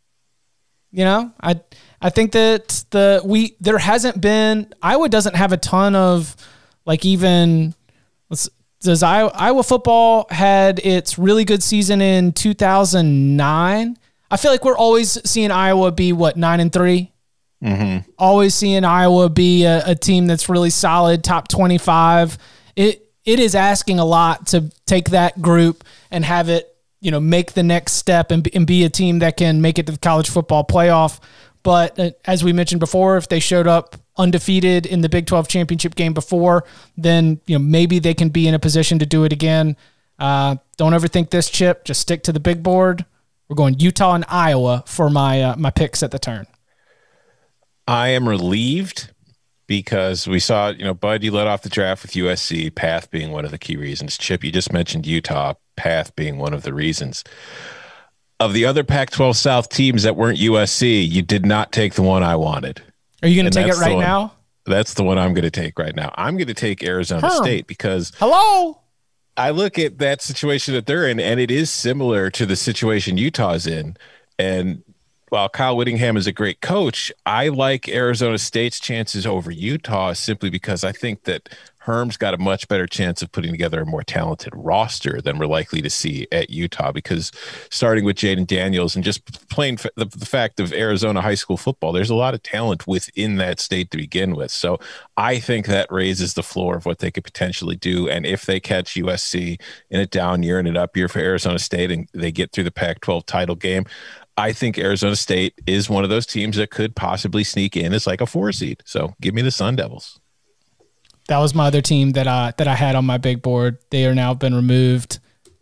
You know, I I think that the we there hasn't been Iowa doesn't have a ton of like even let's does Iowa, Iowa football had its really good season in two thousand nine. I feel like we're always seeing Iowa be what nine and three.
Mm-hmm.
Always seeing Iowa be a, a team that's really solid, top twenty-five. It it is asking a lot to take that group and have it, you know, make the next step and, and be a team that can make it to the college football playoff. But uh, as we mentioned before, if they showed up undefeated in the Big twelve championship game before, then you know maybe they can be in a position to do it again. Uh, don't overthink this, Chip. Just stick to the big board. We're going Utah and Iowa for my uh, my picks at the turn.
I am relieved because we saw, you know, Bud, you led off the draft with U S C, path being one of the key reasons. Chip, you just mentioned Utah, path being one of the reasons. Of the other Pac twelve South teams that weren't U S C, you did not take the one I wanted.
Are you going to take it right now?
That's the one I'm going to take right now. I'm going to take Arizona
huh.
State because
hello.
I look at that situation that they're in, and it is similar to the situation Utah's in. And while Kyle Whittingham is a great coach, I like Arizona State's chances over Utah simply because I think that Herm's got a much better chance of putting together a more talented roster than we're likely to see at Utah, because starting with Jaden Daniels and just plain f- the, the fact of Arizona high school football, there's a lot of talent within that state to begin with. So I think that raises the floor of what they could potentially do. And if they catch U S C in a down year and an up year for Arizona State and they get through the Pac twelve title game, I think Arizona State is one of those teams that could possibly sneak in as like a four seed. So give me the Sun Devils.
That was my other team that I that I had on my big board. They are now been removed.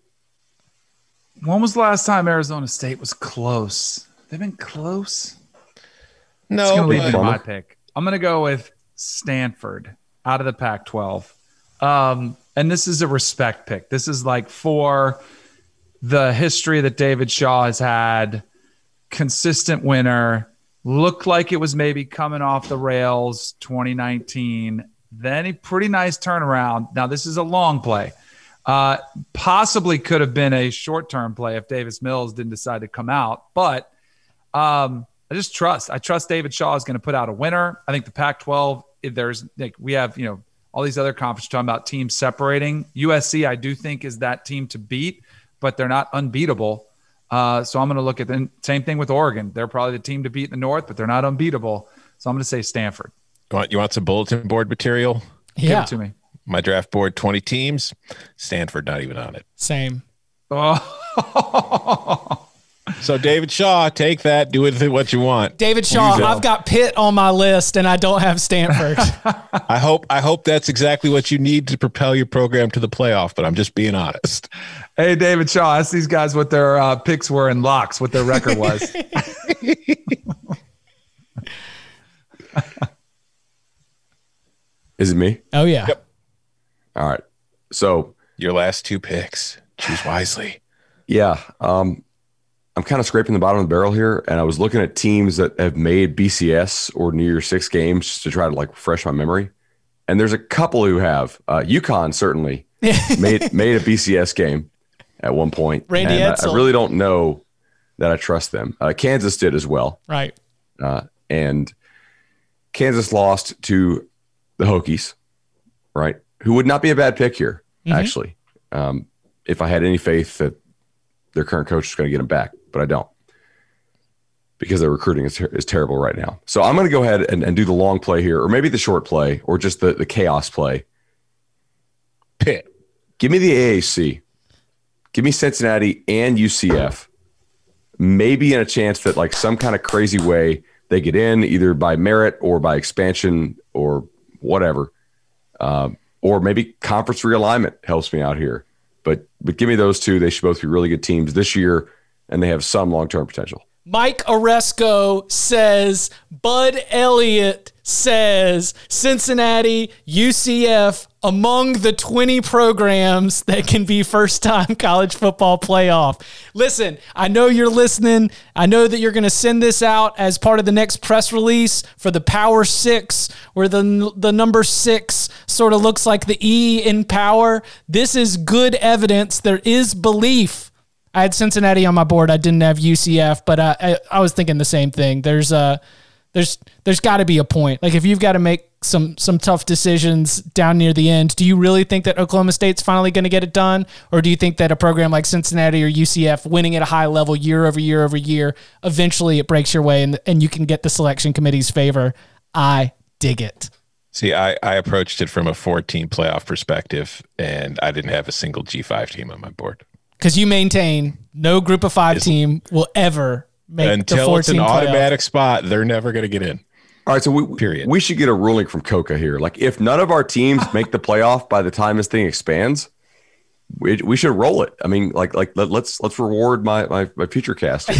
When was the last time Arizona State was close? They've been close.
No,
it's gonna leave
but,
me my pick. I'm going to go with Stanford out of the Pac twelve. Um, and this is a respect pick. This is like for the history that David Shaw has had. Consistent winner, looked like it was maybe coming off the rails twenty nineteen. Then a pretty nice turnaround. Now, this is a long play. Uh, possibly could have been a short-term play if Davis Mills didn't decide to come out. But um, I just trust. I trust David Shaw is going to put out a winner. I think the Pac twelve, if there's like we have, you know, all these other conferences talking about teams separating. U S C, I do think, is that team to beat, but they're not unbeatable. Uh, so I'm going to look at the same thing with Oregon. They're probably the team to beat in the North, but they're not unbeatable. So I'm going to say Stanford.
You want, you want some bulletin board material?
Yeah.
Give it to me.
My draft board, twenty teams. Stanford not even on it.
Same.
Oh.
So David Shaw, take that. Do with it what you want.
David Shaw, I've got Pitt on my list, and I don't have Stanford.
I hope I hope that's exactly what you need to propel your program to the playoff, but I'm just being honest.
Hey, David Shaw, ask these guys what their uh, picks were in locks, what their record was.
Is it me?
Oh, yeah.
Yep.
All right. So
your last two picks, choose wisely.
Yeah. Um, I'm kind of scraping the bottom of the barrel here, and I was looking at teams that have made B C S or New Year's Six games just to try to like refresh my memory. and there's a couple who have. Uh, UConn certainly made made a B C S game at one point.
Randy
and
Edsel.
I, I really don't know that I trust them. Uh, Kansas did as well.
Right.
Uh, and Kansas lost to the Hokies, right? Who would not be a bad pick here, mm-hmm. actually, um, if I had any faith that their current coach is going to get them back, but I don't, because their recruiting is, is terrible right now. So I'm going to go ahead and, and do the long play here, or maybe the short play, or just the, the chaos play.
Pitt.
Give me the A A C. Give me Cincinnati and U C F. Maybe in a chance that like some kind of crazy way they get in, either by merit or by expansion or whatever. Um, or maybe conference realignment helps me out here. But but give me those two. They should both be really good teams this year, and they have some long-term potential.
Mike Oresco says, Bud Elliott says, Cincinnati, U C F, among the twenty programs that can be first-time college football playoff. Listen, I know you're listening. I know that you're going to send this out as part of the next press release for the Power Six, where the, the number six sort of looks like the E in power. This is good evidence. There is belief. I had Cincinnati on my board. I didn't have U C F, but I, I, I was thinking the same thing. There's a, there's there's got to be a point. Like if you've got to make some some tough decisions down near the end, do you really think that Oklahoma State's finally going to get it done, or do you think that a program like Cincinnati or U C F winning at a high level year over year over year, eventually it breaks your way and and you can get the selection committee's favor? I dig it.
See, I, I approached it from a four-team playoff perspective, and I didn't have a single G five team on my board.
Because you maintain no group of five team will ever make
Until
the four-team
it's an
playoff.
automatic spot, they're never going to get in.
All right, so we
Period.
we should get a ruling from Coca here. Like, if none of our teams make the playoff by the time this thing expands, we, we should roll it. I mean, like like let, let's let's reward my my, my future cast.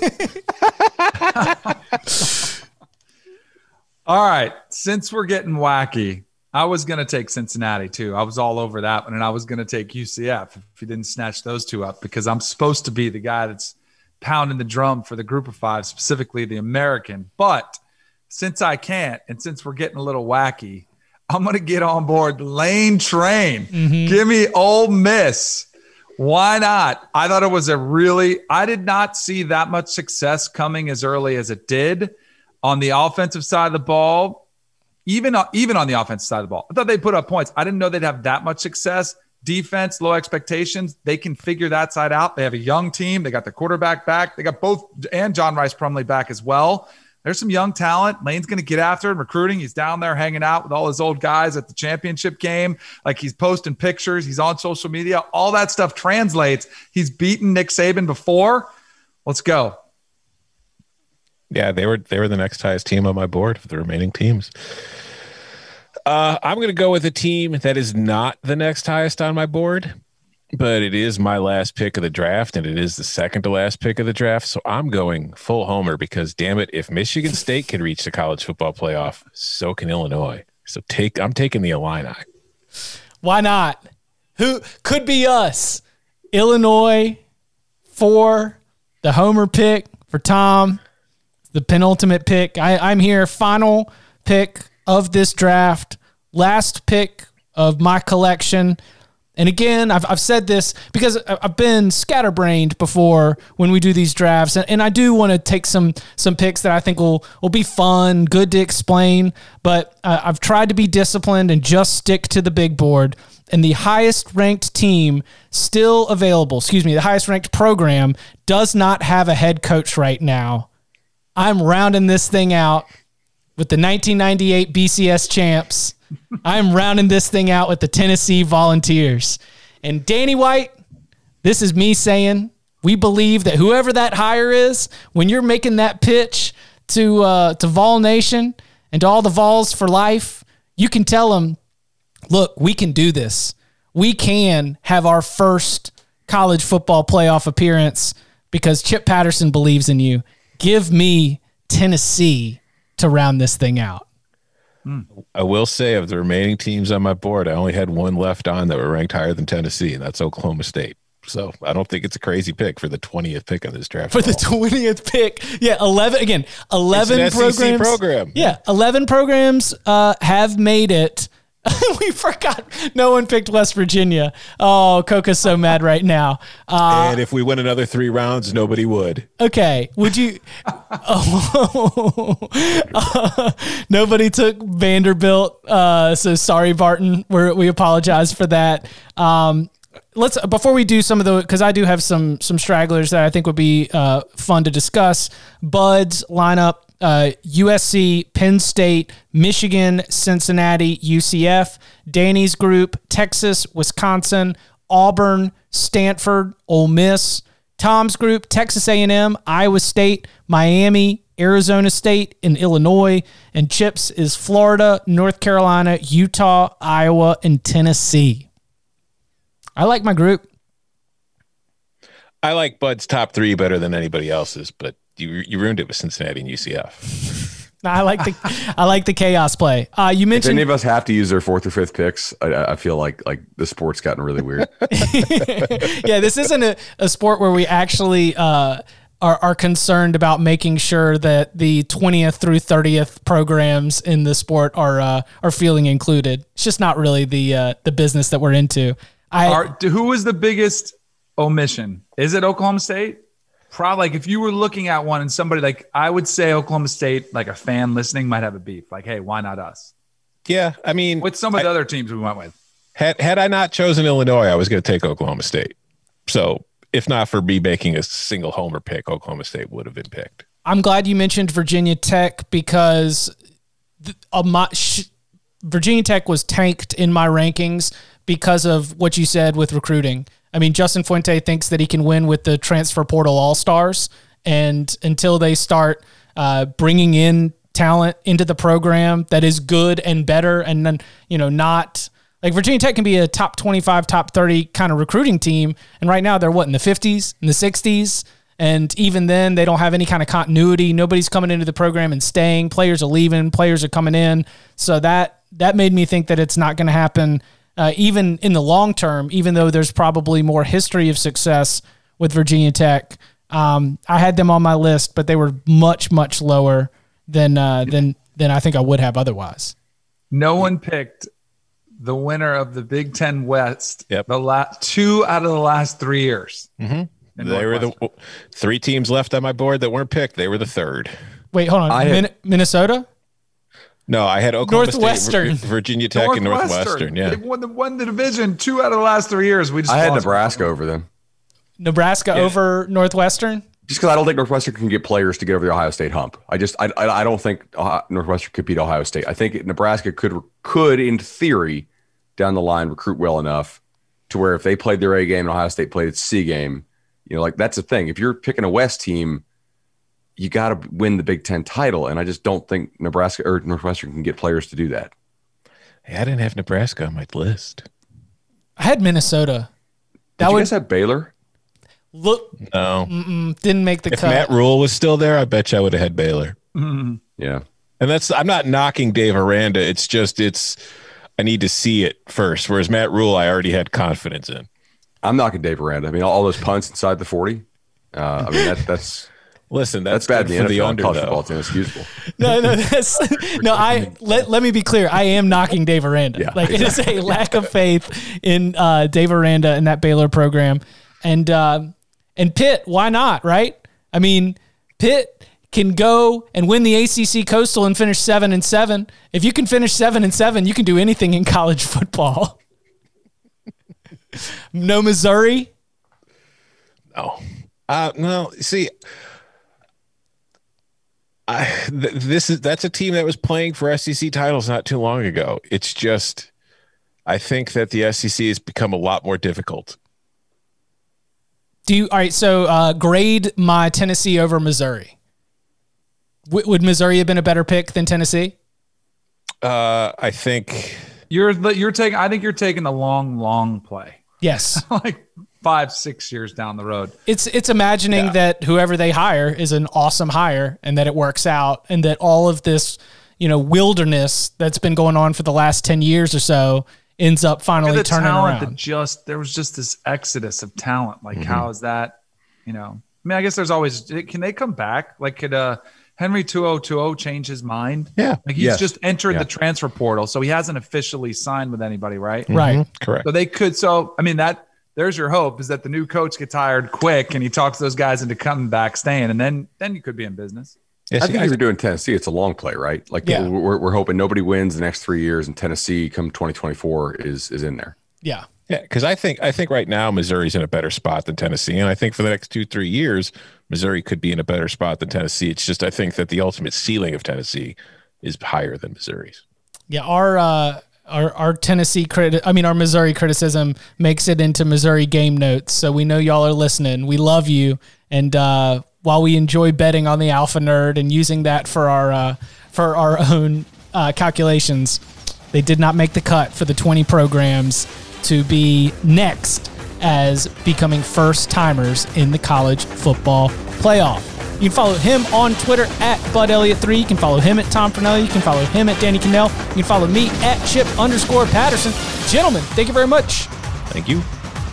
All right, since we're getting wacky, I was going to take Cincinnati too. I was all over that one, and I was going to take U C F if you didn't snatch those two up, because I'm supposed to be the guy that's pounding the drum for the group of five, specifically the American. But since I can't, and since we're getting a little wacky, I'm going to get on board the Lane Train. Mm-hmm. Give me Ole Miss. Why not? I thought it was a really – I did not see that much success coming as early as it did on the offensive side of the ball. Even, even on the offensive side of the ball, I thought they'd put up points. I didn't know they'd have that much success. Defense, low expectations. They can figure that side out. They have a young team. They got the quarterback back. They got both and John Rice Plumlee back as well. There's some young talent. Lane's going to get after it, recruiting. He's down there hanging out with all his old guys at the championship game. Like he's posting pictures. He's on social media. All that stuff translates. He's beaten Nick Saban before. Let's go.
Yeah, they were they were the next highest team on my board of the remaining teams. Uh, I'm going to go with a team that is not the next highest on my board, but it is my last pick of the draft, and it is the second to last pick of the draft. So I'm going full homer because, damn it, if Michigan State can reach the college football playoff, so can Illinois. So take I'm taking the Illini.
Why not? Who could be us? Illinois for the homer pick for Tom. The penultimate pick. I, I'm here. Final pick of this draft. Last pick of my collection. And again, I've, I've said this because I've been scatterbrained before when we do these drafts. And, and I do want to take some some picks that I think will, will be fun, good to explain. But uh, I've tried to be disciplined and just stick to the big board. And the highest ranked team still available, excuse me, the highest ranked program does not have a head coach right now. I'm rounding this thing out with the nineteen ninety-eight B C S champs. I'm rounding this thing out with the Tennessee Volunteers. And Danny White, this is me saying we believe that whoever that hire is, when you're making that pitch to uh, to Vol Nation and to all the Vols for life, you can tell them, look, we can do this. We can have our first college football playoff appearance because Chip Patterson believes in you. Give me Tennessee to round this thing out.
I will say of the remaining teams on my board, I only had one left on that were ranked higher than Tennessee, and that's Oklahoma State. So I don't think it's a crazy pick for the twentieth pick on this draft.
For the twentieth pick. Yeah, eleven again, eleven
it's an
programs.
S E C program.
Yeah, eleven programs uh, have made it We forgot. No one picked West Virginia. Oh, Coca's so mad right now. Uh,
and if we win another three rounds, nobody would.
Okay. Would you? Oh, uh, nobody took Vanderbilt. Uh, so sorry, Barton. We're, we apologize for that. Um, let's before we do some of the because I do have some some stragglers that I think would be uh, fun to discuss. Bud's lineup. Uh, U S C, Penn State, Michigan, Cincinnati, U C F, Danny's group, Texas, Wisconsin, Auburn, Stanford, Ole Miss, Tom's group, Texas A and M, Iowa State, Miami, Arizona State, and Illinois, and Chip's is Florida, North Carolina, Utah, Iowa, and Tennessee. I like my group.
I like Bud's top three better than anybody else's, but You you ruined it with Cincinnati and U C F.
I like the I like the chaos play. Uh, you mentioned
if any of us have to use their fourth or fifth picks, I, I feel like like the sport's gotten really weird.
Yeah, this isn't a, a sport where we actually uh, are are concerned about making sure that the twentieth through thirtieth programs in the sport are uh, are feeling included. It's just not really the uh, the business that we're into. I
Are, who was the biggest omission? Is it Oklahoma State? Probably, like if you were looking at one and somebody like I would say Oklahoma State, like a fan listening might have a beef. Like, hey, why not us?
Yeah, I mean,
with some of the
I,
other teams we went with.
Had had I not chosen Illinois, I was going to take Oklahoma State. So if not for me making a single homer pick, Oklahoma State would have been picked.
I'm glad you mentioned Virginia Tech because th- uh, my, sh- Virginia Tech was tanked in my rankings because of what you said with recruiting. I mean, Justin Fuente thinks that he can win with the transfer portal all-stars, and until they start uh, bringing in talent into the program that is good and better, and then, you know, not like Virginia Tech can be a top twenty-five, top thirty kind of recruiting team. And right now they're what, in the fifties, in the sixties. And even then they don't have any kind of continuity. Nobody's coming into the program and staying. Players are leaving, players are coming in. So that, that made me think that it's not going to happen Uh, even in the long term, even though there's probably more history of success with Virginia Tech. Um, I had them on my list, but they were much, much lower than uh, than than I think I would have otherwise.
No one picked the winner of the Big Ten West.
Yep.
The last two out of the last three years.
Mm-hmm. They were the three teams left on my board that weren't picked. They were the third.
Wait, hold on.
I
Min-
had-
Minnesota?
No, I had Oklahoma
Northwestern.
State, Virginia Tech, and Northwestern. Yeah,
They've won the, won the division two out of the last three years. We just
I had
lost
Nebraska over them.
Nebraska
Yeah.
over Northwestern?
Just because I don't think Northwestern can get players to get over the Ohio State hump. I just I I, I don't think Ohio, Northwestern could beat Ohio State. I think Nebraska could could in theory down the line recruit well enough to where if they played their A game and Ohio State played its C game, you know, like that's the thing. If you're picking a West team, you got to win the Big Ten title, and I just don't think Nebraska or Northwestern can get players to do that.
hey, I didn't have Nebraska on my list.
I had Minnesota. That
Did you
would
guys have Baylor?
No,
look mm-mm, didn't make the
if
cut.
Matt Rule was still there, I bet you I would have had Baylor.
Mhm.
Yeah.
And that's I'm not knocking Dave Aranda. It's just it's I need to see it first. Whereas Matt Rule, I already had confidence in.
I'm knocking Dave Aranda. I mean, all, all those punts inside the forty. Uh, I mean, that, that's
Listen, that's,
that's bad in
good
the
for
N F L.
the under,
College football
though.
is inexcusable.
No, no, that's no. I let let me be clear. I am knocking Dave Aranda.
Yeah,
like it is a lack of faith in uh, Dave Aranda and that Baylor program, and uh, and Pitt. Why not? Right? I mean, Pitt can go and win the A C C Coastal and finish seven and seven. If you can finish seven and seven, you can do anything in college football. No Missouri.
No, uh, no. See. I, th- this is that's a team that was playing for S E C titles not too long ago. It's just, I think that the S E C has become a lot more difficult.
Do you all right? So uh, grade my Tennessee over Missouri. W- would Missouri have been a better pick than Tennessee?
Uh, I think
You're the, you're taking. I think you're taking the long, long play,
Yes.
like five, six years down the road.
It's it's imagining
Yeah.
that whoever they hire is an awesome hire and that it works out and that all of this, you know, wilderness that's been going on for the last ten years or so ends up finally
Look at the
turning
talent
around.
that just there was just this exodus of talent. Like, how is that? You know, I mean, I guess there's always. Can they come back? Like, could uh, Henry two oh two oh changed his mind?
Yeah.
Like he's
Yes.
just entered
Yeah.
the transfer portal, so he hasn't officially signed with anybody, right?
Right.
Mm-hmm. Correct.
So they could. So I mean, that there's your hope is that the new coach gets hired quick and he talks those guys into coming back, staying, and then then you could be in business.
Yeah,
I
see,
think
I-
if you're doing Tennessee, it's a long play, right? Like
Yeah.
we're, we're hoping nobody wins the next three years, and Tennessee come twenty twenty-four is is in there.
Yeah.
Yeah, because I think I think right now Missouri's in a better spot than Tennessee, and I think for the next two three years, Missouri could be in a better spot than Tennessee. It's just I think that the ultimate ceiling of Tennessee is higher than Missouri's.
Yeah. Our, uh, our, our Tennessee criti- I mean, our Missouri criticism makes it into Missouri game notes. So we know y'all are listening. We love you. And, uh, while we enjoy betting on the Alpha Nerd and using that for our, uh, for our own, uh, calculations, they did not make the cut for the twenty programs to be next as becoming first timers in the college football playoff. You can follow him on Twitter at Bud Elliott three. You can follow him at Tom Fernelli. You can follow him at Danny Cannell. You can follow me at Chip underscore Patterson. Gentlemen, thank you very much.
Thank you.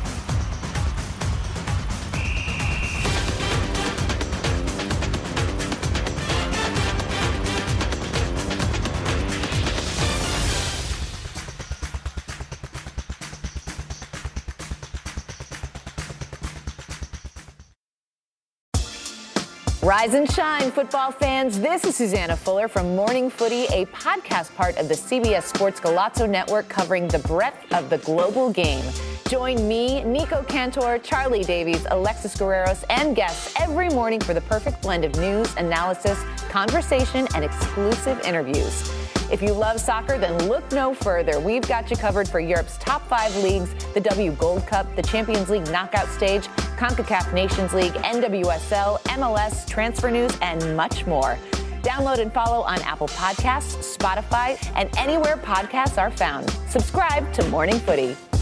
Rise and shine, football fans. This is Susanna Fuller from Morning Footy, a podcast part of the C B S Sports Golazo Network covering the breadth of the global game. Join me, Nico Cantor, Charlie Davies, Alexis Guerreros, and guests every morning for the perfect blend of news, analysis, conversation, and exclusive interviews. If you love soccer, then look no further. We've got you covered for Europe's top five leagues, the W Gold Cup, the Champions League knockout stage, CONCACAF Nations League, N W S L, M L S, transfer news, and much more. Download and follow on Apple Podcasts, Spotify, and anywhere podcasts are found. Subscribe to Morning Footy.